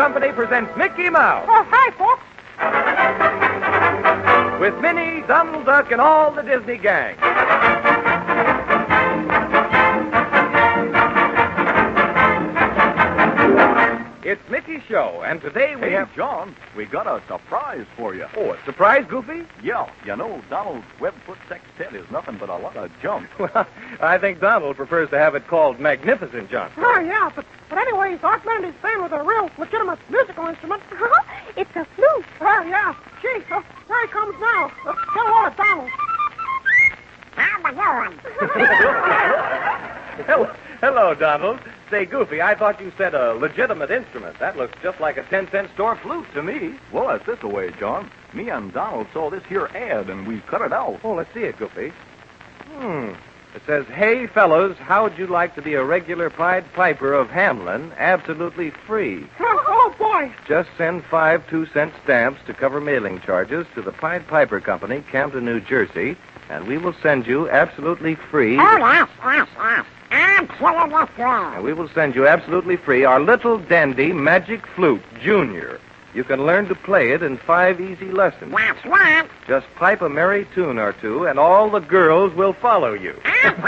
Company presents Mickey Mouse. Oh, hi, folks. With Minnie, Donald Duck, and all the Disney gang. It's Mickey's show, and today we have... John, we got a surprise for you. Oh, a surprise, Goofy? Yeah, you know, Donald's Webfoot Sextet is nothing but a lot of junk. Well, I think Donald prefers to have it called Magnificent Junk. Oh, yeah, but anyway, he's augmented his fame with a real legitimate musical instrument. It's a flute. Oh, yeah. Gee, there he comes now. Get a load of Donald. Hello, Donald. Say, Goofy, I thought you said a legitimate instrument. That looks just like a 10-cent store flute to me. Well, it's this way, John. Me and Donald saw this here ad, and we cut it out. Oh, let's see it, Goofy. It says, "Hey, fellows, how'd you like to be a regular Pied Piper of Hamlin, absolutely free? Oh, boy. Just send 5 2-cent stamps to cover mailing charges to the Pied Piper Company, Camden, New Jersey, and we will send you absolutely free... Oh, yes. Absolutely free. And we will send you absolutely free our little dandy magic flute, Junior. You can learn to play it in 5 easy lessons. That's right. Just pipe a merry tune or two, and all the girls will follow you."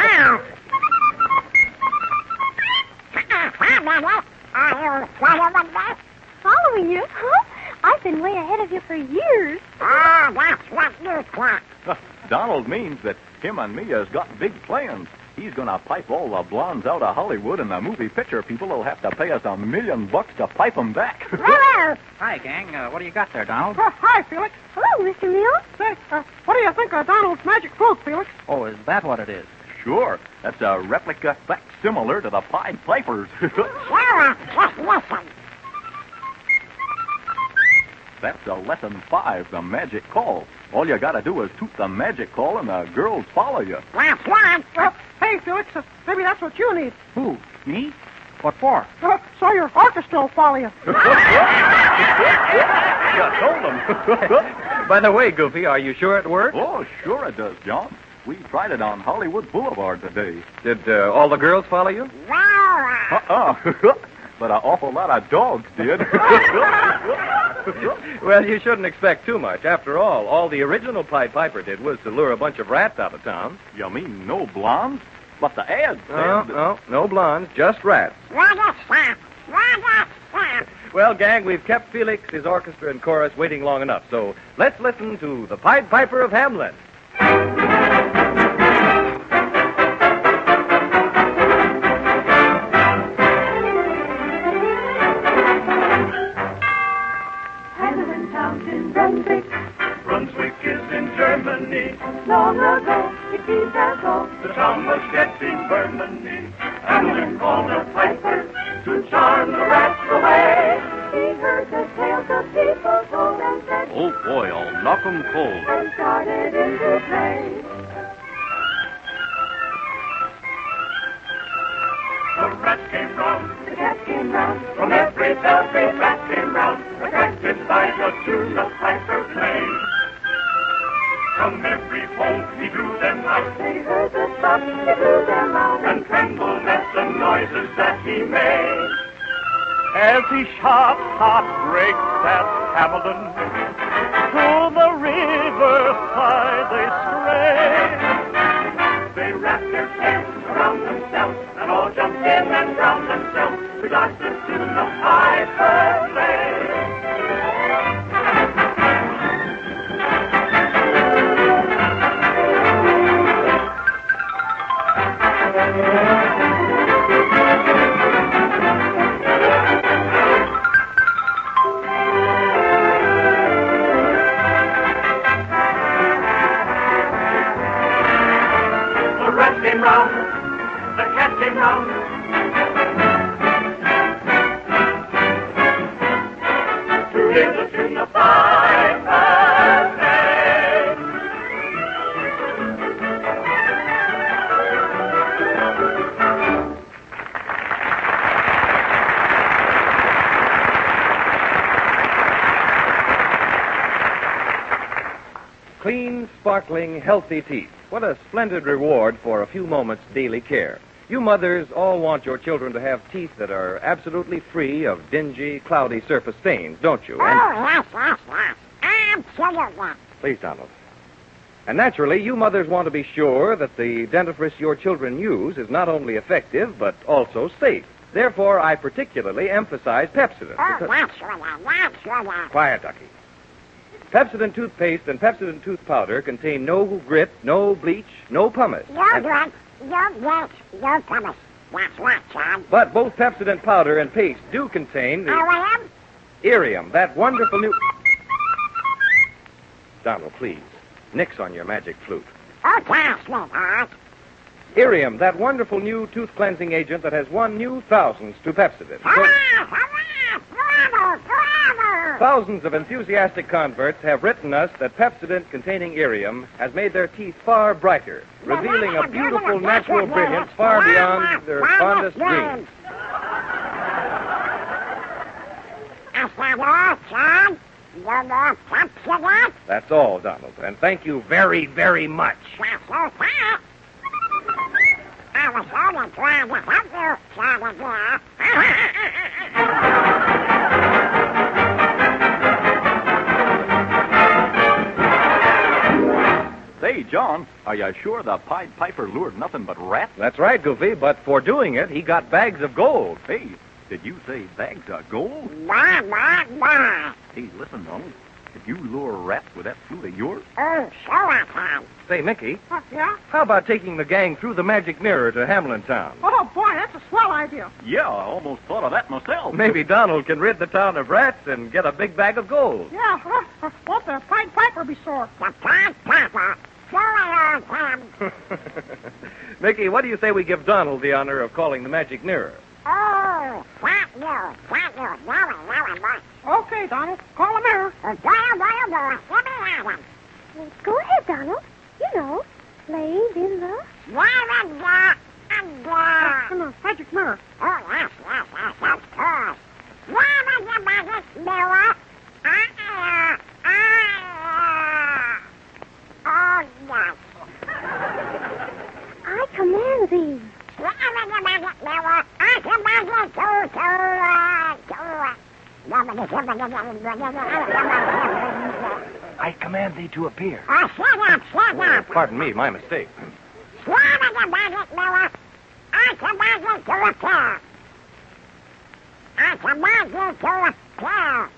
Following you? Huh? I've been way ahead of you for years. Oh, that's what you thought. Donald means that him and me has got big plans. He's going to pipe all the blondes out of Hollywood, and the movie picture people will have to pay us $1 million to pipe them back. Hello. Hi, gang. What do you got there, Donald? Oh, hi, Felix. Hello, Mr. Mills. Say, what do you think of Donald's magic flute, Felix? Oh, is that what it is? Sure. That's a replica facsimilar to the Pied Pipers. Sarah, just listen. That's lesson 5, the magic call. All you got to do is toot the magic call, and the girls follow you. That's right. Hey, Felix, maybe that's what you need. Who? Me? What for? So your orchestra will follow you. You told them. By the way, Goofy, are you sure it worked? Oh, sure it does, John. We tried it on Hollywood Boulevard today. Did all the girls follow you? But an awful lot of dogs did. Well, you shouldn't expect too much. After all the original Pied Piper did was to lure a bunch of rats out of town. You mean no blondes? But the ad said... No blondes, just rats. Well, gang, we've kept Felix, his orchestra, and chorus waiting long enough, so let's listen to the Pied Piper of Hamlin. Brunswick is in Germany. Long ago, it seems as though The town was getting Germany. Hamlin called a piper to charm the rats away. he heard the tales the people told and said, Oh, boy, I'll knock 'em cold. and started into play. The rats came round, The cat came round, from every belfry rat came round, attracted by the tune the piper played. From every hole he drew them out, they heard the shot, they blew them out. and trembled at the noises that he made. As he shot heartbreaks at Hamilton, to the riverside they They wrapped their tails around themselves, and all jumped in and drowned themselves, to dodge the tune the piper played. The rat came round, the cat came round. To hear the tune the piper played. Clean, sparkling, healthy teeth. What a splendid reward for a few moments' daily care. You mothers all want your children to have teeth that are absolutely free of dingy, cloudy surface stains, don't you? Yes. Absolutely. Please, Donald. And naturally, you mothers want to be sure that the dentifrice your children use is not only effective, but also safe. Therefore, I particularly emphasize Pepsodent. Quiet, Ducky. Pepsodent toothpaste and Pepsodent tooth powder contain no grit, no bleach, no pumice. No grit, no bleach, no pumice. That's right, John. But both Pepsodent powder and paste do contain the Irium, that wonderful new... Donald, please. Nix on your magic flute. Okay, sweetheart. Irium, that wonderful new tooth cleansing agent that has won new thousands to Pepsodent. Thousands of enthusiastic converts have written us that Pepsodent containing Irium has made their teeth far brighter, revealing a beautiful natural brilliance far beyond their fondest dreams. That's all, Donald, and thank you very, very much. I was only trying to help you, Charlie dear. Say, John, are you sure the Pied Piper lured nothing but rats? That's right, Goofy, but for doing it, he got bags of gold. Hey, did you say bags of gold? Bye. Hey, listen, Donald. Did you lure rats with that flute of yours? Oh, sure I can. Say, Mickey, Yeah? how about taking the gang through the magic mirror to Hamlin Town? Oh, boy, that's a swell idea. Yeah, I almost thought of that myself. Maybe Donald can rid the town of rats and get a big bag of gold. Yeah, won't the Pied Piper be sore? The Pied Piper. Sure him. Mickey, what do you say we give Donald the honor of calling the magic mirror? Oh, thank you. Very much. Okay, Donald, call him here. Let me have him. Go ahead, Donald. You know, slaves in the... In the magic mirror. Oh, yes, of course. Where is the magic mirror? Oh, yes. I command thee. Where is the magic mirror? I command you I command thee to appear. Oh, shut up. Pardon me, my mistake. Where is the magic mirror? I command you to appear. I command you to appear.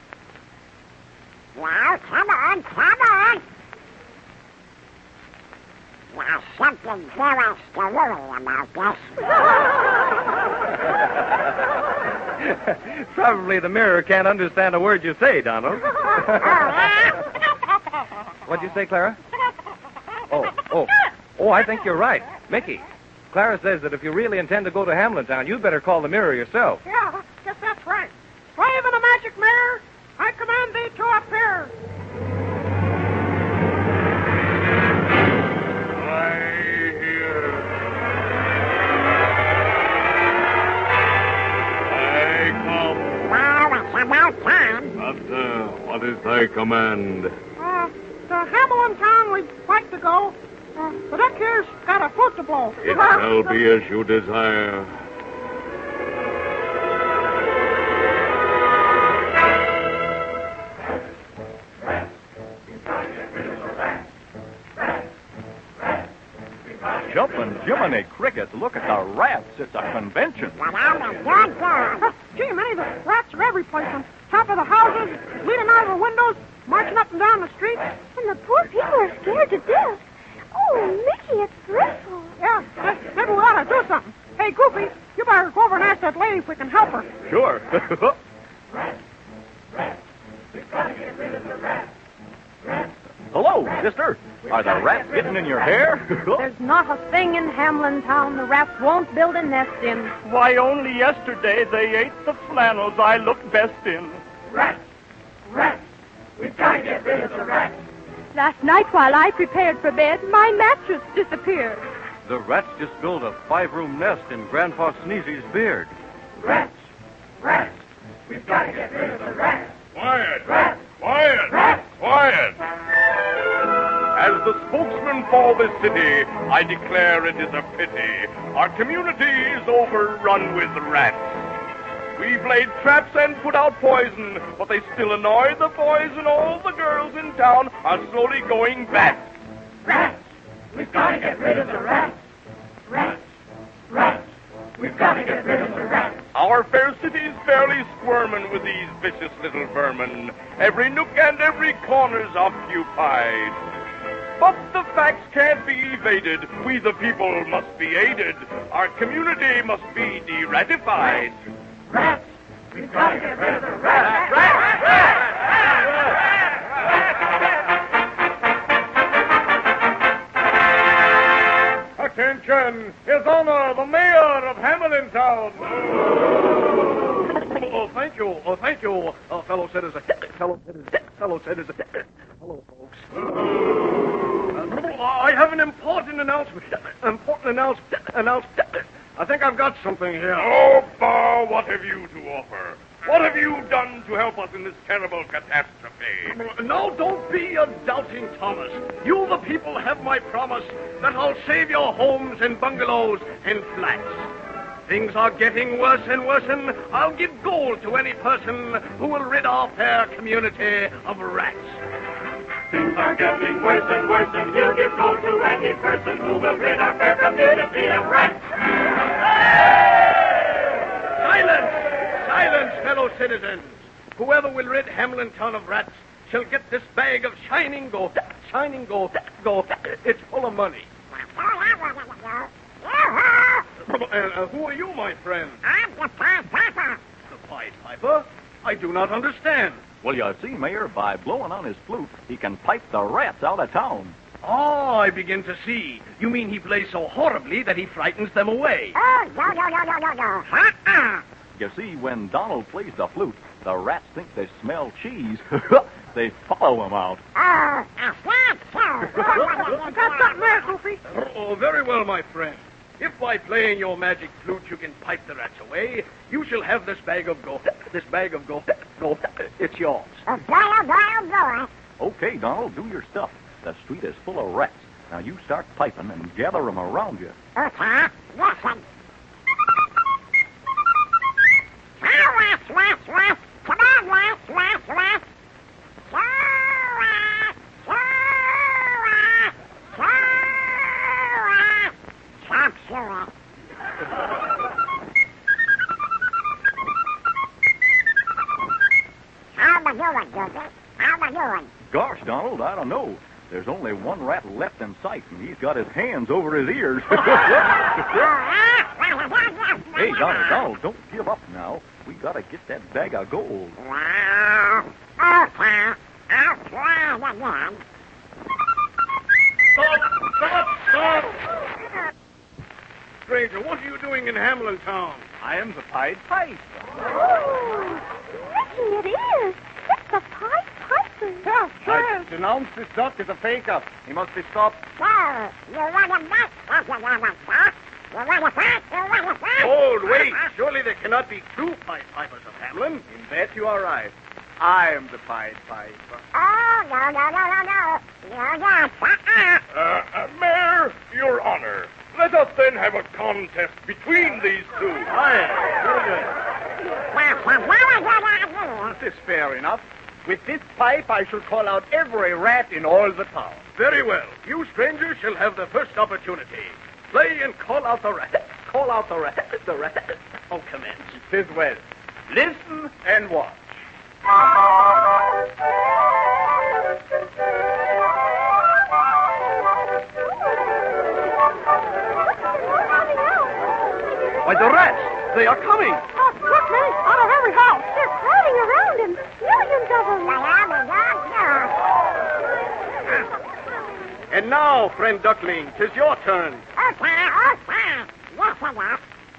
Now, come on. There's something very scary about this. Probably the mirror can't understand a word you say, Donald. What'd you say, Clara? Oh, I think you're right. Mickey, Clara says that if you really intend to go to Hamlin Town, you'd better call the mirror yourself. Yeah, guess that's right. Slave in the magic mirror, I command thee to appear. About time. What is thy command? To Hamlin Town we'd like to go. The duck here's got a flute to blow. It shall be as you desire. Jumping Jiminy Crickets, look at the rats. It's a convention. Gee, many the rats are every place. On top of the houses, leaning out of the windows, marching up and down the street. And the poor people are scared to death. Oh, Mickey, it's dreadful. Yeah, maybe we ought to do something. Hey, Goofy, you better go over and ask that lady if we can help her. Sure. Hello, sister. Are the rats getting in your hair? There's not a thing in Hamlin Town the rats won't build a nest in. Why, only yesterday they ate the flannels I look best in. Rats! We've got to get rid of the rats. Last night while I prepared for bed, my mattress disappeared. The rats just built a 5-room nest in Grandpa Sneezy's beard. Rats! We've got to get rid of the rats. Quiet! Rats! Quiet! Rats! Quiet! As the spokesman for this city, I declare it is a pity. Our community is overrun with rats. We've laid traps and put out poison, but they still annoy the boys, and all the girls in town are slowly going bat. Rats! We've got to get rid of the rats! Rats! Rats! We've got to get rid of the rats! Our fair city's fairly squirming with these vicious little vermin. Every nook and every corner's occupied. But the facts can't be evaded. We the people must be aided. Our community must be de-ratified. Rats! We've got to get rid of the rats! Rats! Attention! His Honor, the Mayor of Hamilton Town! Oh, thank you. Oh, thank you, fellow citizens. Hello, folks. I have an important announcement. I think I've got something here. Oh, Bar, what have you to offer? What have you done to help us in this terrible catastrophe? Now, don't be a doubting Thomas. You, the people, have my promise that I'll save your homes and bungalows and flats. Things are getting worse and worse, and I'll give gold to any person who will rid our fair community of rats. Things are getting worse and worse, and he'll give gold to any person who will rid our fair community of rats. Silence, fellow citizens. Whoever will rid Hamlin Town of rats shall get this bag of shining gold. It's full of money. Who are you, my friend? I'm the Pied Piper. The Pied Piper? I do not understand. Well, you see, Mayor, by blowing on his flute, he can pipe the rats out of town. Oh, I begin to see. You mean he plays so horribly that he frightens them away. Oh, no. You see, when Donald plays the flute, the rats think they smell cheese. They follow him out. Oh, I said so. Got something there, Goofy. Oh, very well, my friend. If by playing your magic flute you can pipe the rats away, you shall have this bag of gold. This bag of gold. It's yours. Boy. Okay, Donald, do your stuff. The street is full of rats. Now you start piping and gather them around you. Okay, listen. Rats. Come on, rats. How am I doing? Gosh, Donald, I don't know. There's only one rat left in sight, and he's got his hands over his ears. Hey, Donald, don't give up now. We gotta get that bag of gold. Okay, I'll try again. Stop! Stranger, what are you doing in Hamlin Town? I am the Pied Piper. Oh, Mickey, it is. It's the Pied Piper. Yeah, sure is. Denounce this duck as a fake-up. He must be stopped. So, you want to bet that you want to stop? You want to fight? Hold, wait. Surely there cannot be two Pied Pipers of Hamlin. In that you are right. I am the Pied Piper. Oh, no. You're not. Mayor, Your Honor, let us then have a contest between these two. Aye, very good. This is fair enough. With this pipe, I shall call out every rat in all the town. Very well. You strangers shall have the first opportunity. Play and call out the rat. Call out the rat. The rat. Oh, commence. It is well. Listen and watch. Why, the rats! They are coming! Oh, look, Minnie, out of every house. They're crowding around him. Millions of them. And now, friend Duckling, 'tis your turn. Okay. Yes, enough.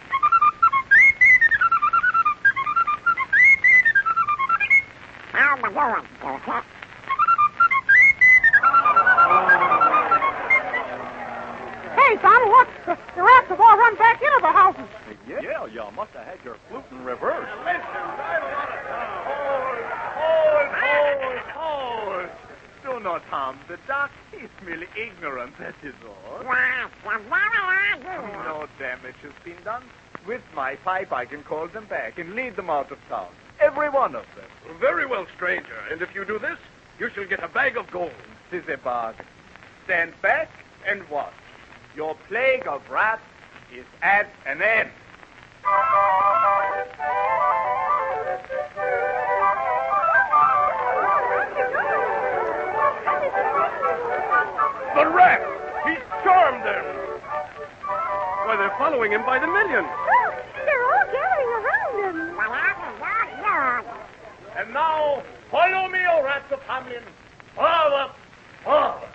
How am I doing, Joseph? Hey, Donald, look. The rats have all run back into the houses. Yeah, you must have had your flute in reverse. Hold. Do no, Tom. The doc is merely ignorant, that is all. No damage has been done. With my pipe, I can call them back and lead them out of town. Every one of them. Very well, stranger. And if you do this, you shall get a bag of gold. 'Tis a bargain. Stand back and watch. Your plague of rats is at an end. The rat! He's charmed them! Why, they're following him by the millions. Look, they're all gathering around him. And now, follow me, O rats of Hamlin. Forward! Forward!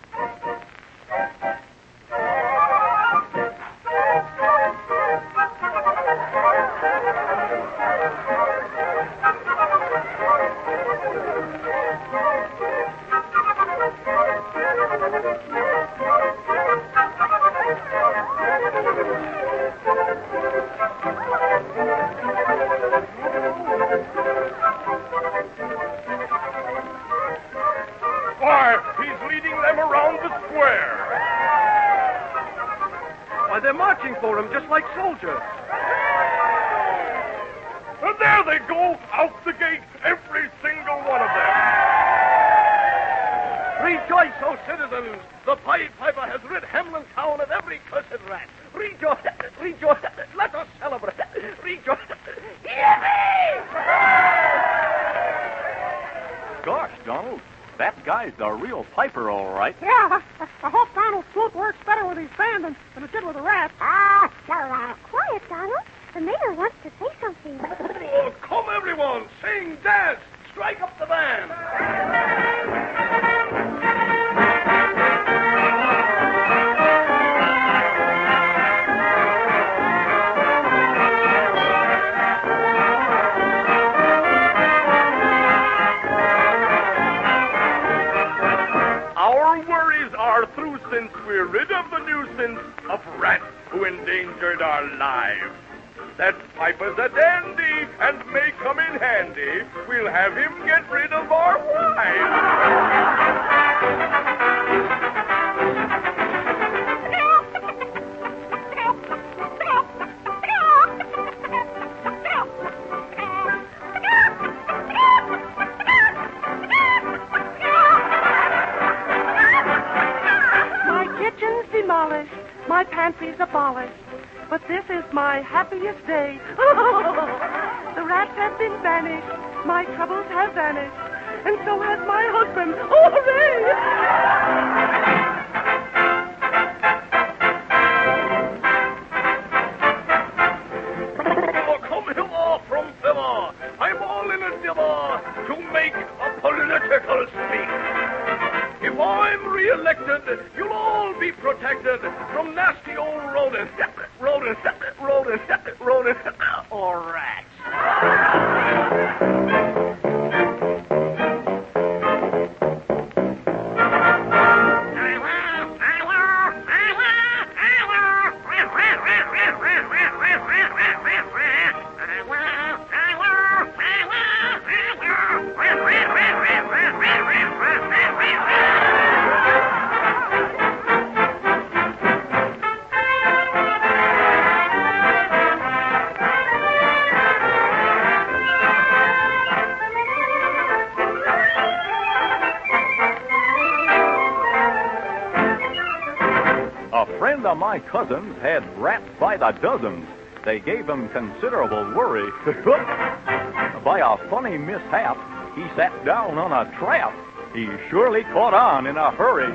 Why, he's leading them around the square. Why, they're marching for him just like soldiers. And there they go, out the gate, every single one of them. Rejoice, O citizens! The Pied Piper has rid Hamlin town of every cursed rat. Rejoice! Rejoice! Let us celebrate! Rejoice! Yippee! Gosh, Donald, that guy's the real piper, all right. Yeah, I hope Donald's flute works better with his band than it did with the rats. Quiet, Donald. The mayor wants to say something. Oh, come, everyone! Sing, dance! Strike up the band! Our worries are through since we're rid of the nuisance of rats who endangered our lives. That Piper's a dandy and may come in handy. We'll have him get rid of our wives. My kitchen's demolished, my pantry's abolished, but this is my happiest day. The rats have been banished, my troubles have vanished, and so has my husband. Hooray! Oh, come hither from thither. I'm all in a dither to make a political speech. If I'm re-elected, you'll all be protected from nasty old rodents, or rats. A friend of my cousin's had rats by the dozens. They gave him considerable worry. By a funny mishap, he sat down on a trap. He surely caught on in a hurry.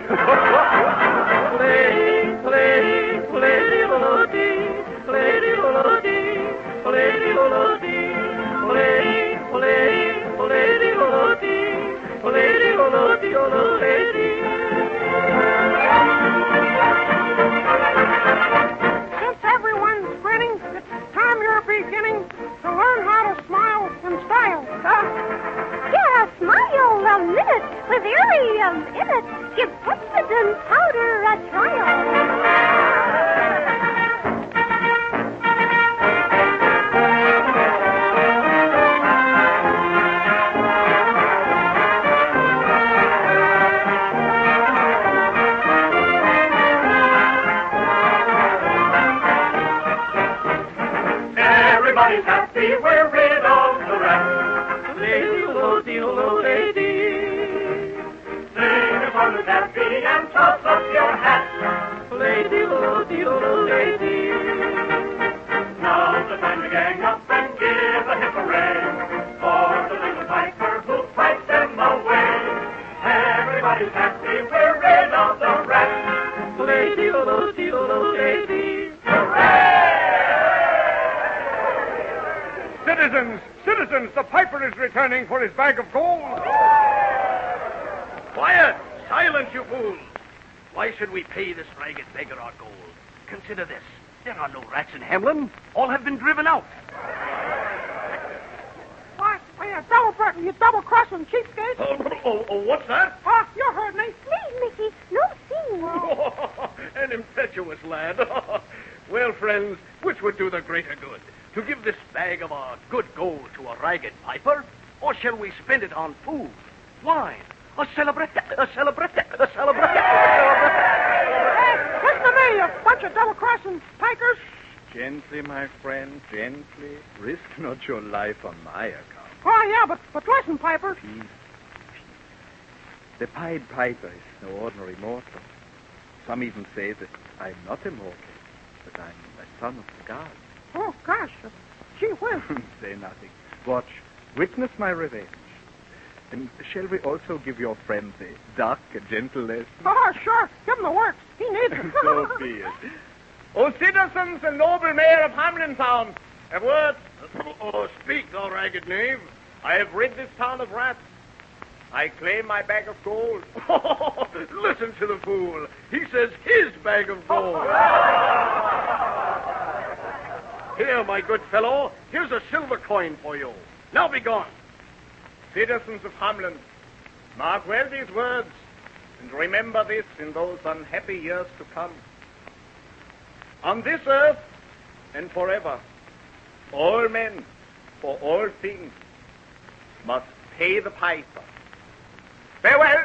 Play, play, play-de-lo-dee, play-de-lo-dee, play-de-lo-dee, play, play, play-de-lo-dee, play-de-lo-dee-o-lo-dee. Since everyone's grinning, it's time you're beginning to learn how to smile in style. Yeah, smile a minute with Irium in it. Give Pepsodent powder a trial. Everybody's happy, we're rid of the rats. Lady-o-lo-dee-o-lo-lady. Sing a song that's happy and toss up your hat. Lady-o-lo-dee-o-lo-lady. Now's the time to gang up and give a hip hooray for the little piper who pipes them away. Everybody's happy, we're rid of the rats. Lady-o-lo-dee-o-lo-lady. Citizens, the piper is returning for his bag of gold. Quiet! Silence, you fools! Why should we pay this ragged beggar our gold? Consider this. There are no rats in Hamlin. All have been driven out. What? You double-crossing cheapskate. What's that? You heard me. Please, Mickey, no singing. An impetuous lad. Well, friends, which would do the greater good? To give this bag of our good gold to a ragged piper? Or shall we spend it on food, wine, a celebrate? Hey, listen to me, you bunch of double-crossing pikers. Gently, my friend, gently. Risk not your life on my account. Oh, yeah, but listen, Piper. Peace. The Pied Piper is no ordinary mortal. Some even say that I'm not immortal, that I'm a son of the gods. Oh, gosh. Gee whiz. Say nothing. Watch. Witness my revenge. And shall we also give your friend the duck a gentle lesson? Oh, sure. Give him the works. He needs it. So be it. O citizens and noble mayor of Hamlin Town, a word. Speak, thou ragged knave. I have rid this town of rats. I claim my bag of gold. Listen to the fool. He says his bag of gold. Here, my good fellow, here's a silver coin for you. Now be gone. Citizens of Hamlin, mark well these words, and remember this in those unhappy years to come. On this earth and forever, all men, for all things, must pay the piper. Farewell!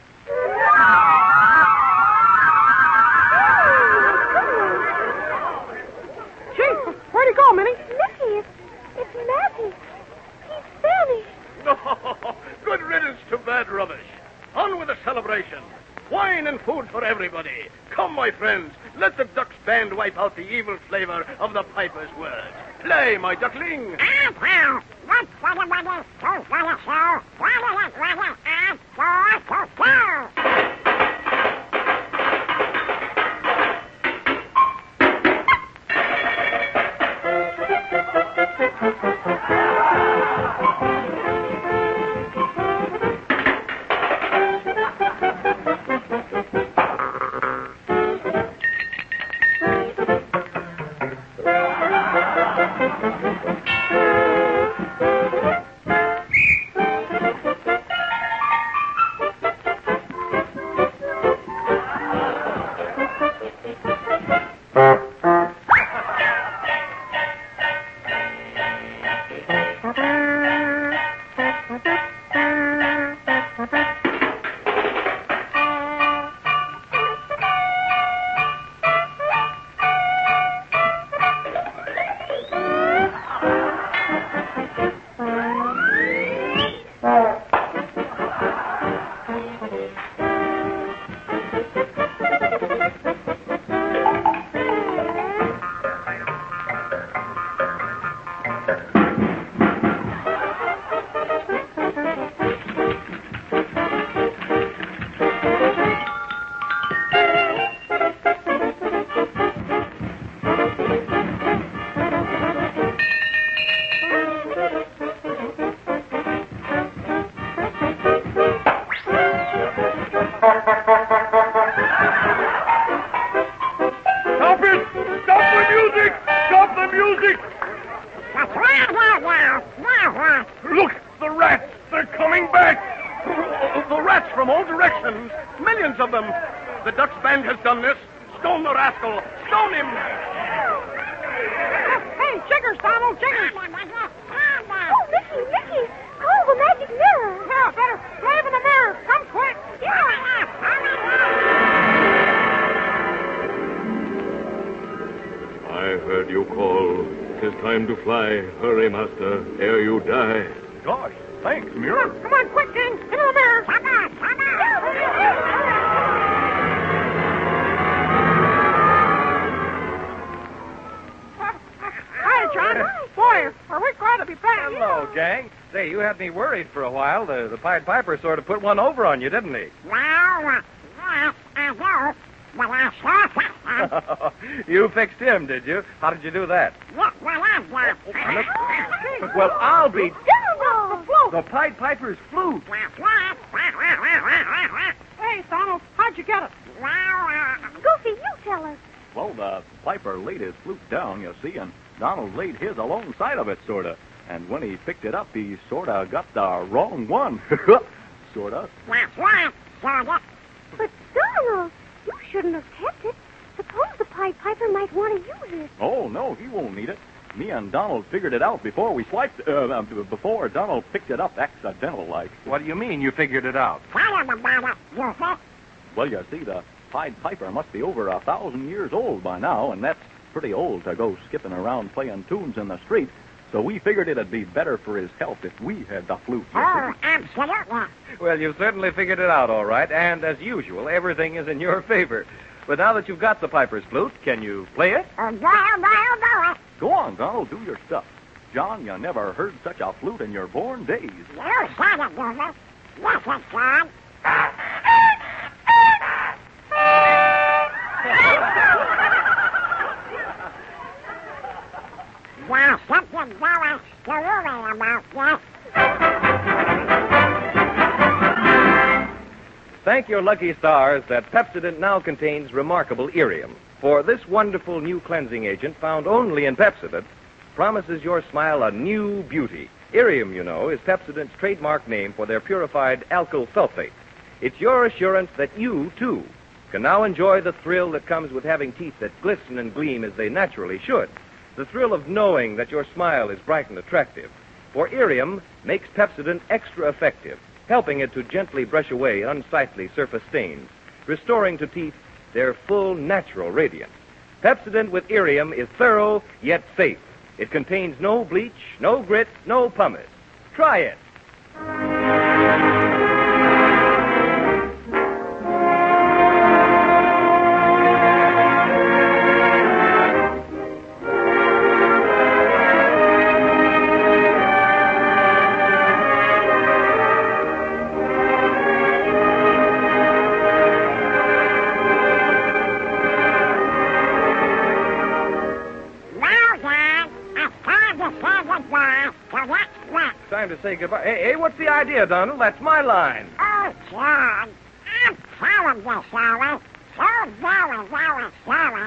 Gee, where'd he go, Minnie? Mickey, it's magic. He's vanished. No, good riddance to bad rubbish. On with the celebration. Wine and food for everybody. Come, my friends, let the Ducks Band wipe out the evil flavor of the piper's words. Play, my duckling. Look, the rats! They're coming back! The rats from all directions! Millions of them! The Ducks Band has done this! Stone the rascal! Stone him! Hey, Jiggers, Donald, Jiggers! Oh, Mickey! Call the magic mirror! Yeah, better wave in the mirror! Come quick! I heard you call 'tis time to fly. Hurry, master, ere you die. Gosh, thanks, Muir. Come on, quick, gang. Into the mirror. Come on. Hi, John. Boy, are we glad to be back. Hello, gang. Say, you had me worried for a while. The Pied Piper sort of put one over on you, didn't he? Well, yes, I do. But I sure fixed him. You fixed him, did you? How did you do that? Look what I've done. Well, I'll be... Donald! The Pied Piper's flute. That's right. Hey, Donald, how'd you get it? Well, Goofy, you tell us. Well, the Piper laid his flute down, you see, and Donald laid his alongside of it, sort of. And when he picked it up, he sort of got the wrong one. Sort of. that's right. Sort of. But, Donald, you shouldn't have kept it. Suppose the Pied Piper might want to use it. Oh, no, he won't need it. Me and Donald figured it out before we swiped, before Donald picked it up accidental-like. What do you mean you figured it out? Tell him about it, you think? Well, you see, the Pied Piper must be over 1,000 years old by now, and that's pretty old to go skipping around playing tunes in the street. So we figured it'd be better for his health if we had the flute. Oh, absolutely. Well, you've certainly figured it out all right, and as usual, everything is in your favor. But now that you've got the Piper's flute, can you play it? Oh, go it. Go on, Donald, do your stuff. John, you never heard such a flute in your born days. You said it, Google. Yes, it's John. There's something very screwy about this. Thank your lucky stars that Pepsodent now contains remarkable Irium. For this wonderful new cleansing agent found only in Pepsodent promises your smile a new beauty. Irium, you know, is Pepsodent's trademark name for their purified alkyl sulfate. It's your assurance that you, too, can now enjoy the thrill that comes with having teeth that glisten and gleam as they naturally should. The thrill of knowing that your smile is bright and attractive. For Irium makes Pepsodent extra effective, helping it to gently brush away unsightly surface stains, restoring to teeth their full natural radiance. Pepsodent with Irium is thorough yet safe. It contains no bleach, no grit, no pumice. Try it. Time to say goodbye. Hey, what's the idea, Donald? That's my line. Oh, John, I'm telling you, Sally. So very, very sorry.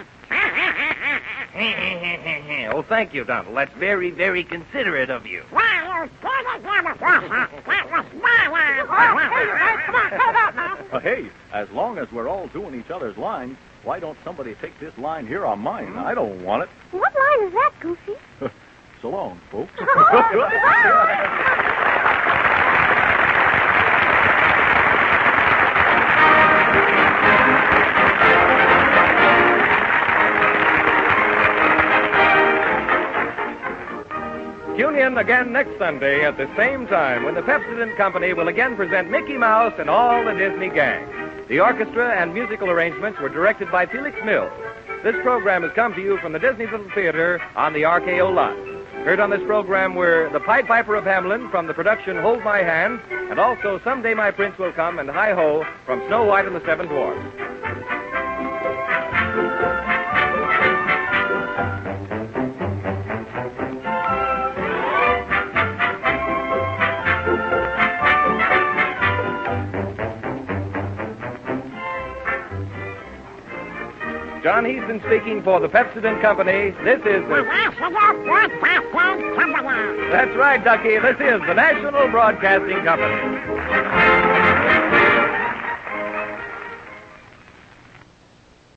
Oh, thank you, Donald. That's very, very considerate of you. Well, you did it, That was my line. Oh, hey, you guys, come on, cut it out now. Hey, as long as we're all doing each other's lines, why don't somebody take this line here on mine? I don't want it. What line is that, Goofy? So long, folks. Tune in again next Sunday at the same time when the Pepsodent Company will again present Mickey Mouse and all the Disney gang. The orchestra and musical arrangements were directed by Felix Mills. This program has come to you from the Disney Little Theater on the RKO lot. Heard on this program were The Pied Piper of Hamelin from the production Hold My Hand, and also Someday My Prince Will Come and Hi-Ho from Snow White and the Seven Dwarfs. John Heaston speaking for the Pepsodent Company. This is the National Broadcasting Company. That's right, Ducky. This is the National Broadcasting Company.